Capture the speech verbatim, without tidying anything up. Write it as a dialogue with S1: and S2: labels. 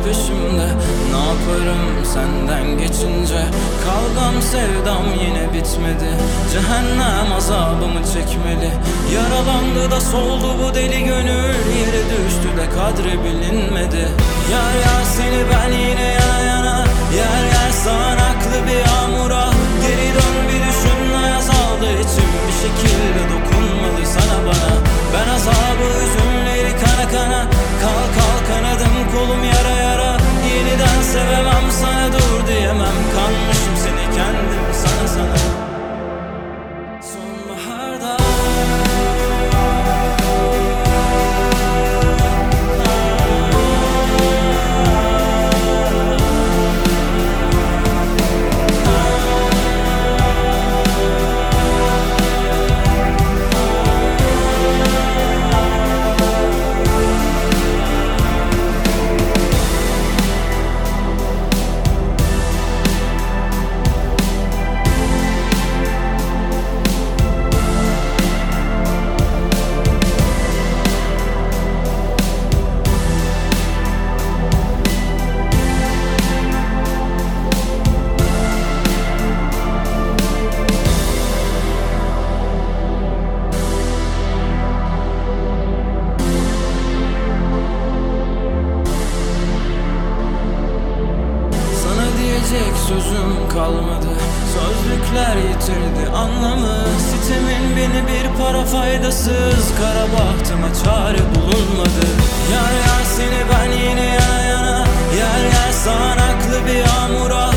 S1: peşimde. Ne yaparım senden geçince? Kavgam sevdam yine bitmedi. Cehennem azabımı çekmeli. Yaralandı da soldu bu deli gönül. Yere düştü de kadri bilinmedi. Yar yar seni ben yine yana yana. Yer yer sağanaklı bir yağmura. Geri dön bir düşün, ayaz aldı içim. Bir şekilde dokunmadı sana bana. Ben azabı hüzünleri kana kana. Kal kal kanadım kolum yara yara. Yeniden sevemem sana dur diyemem. Kanmışım seni kendim sana sana. Sonbaharda sözüm kalmadı. Sözlükler yitirdi anlamı. Sitemin beni bir para faydasız. Kara bahtıma çare bulunmadı. Yar yar seni ben yine yana yana. Yer yer sağanaklı bir yağmura.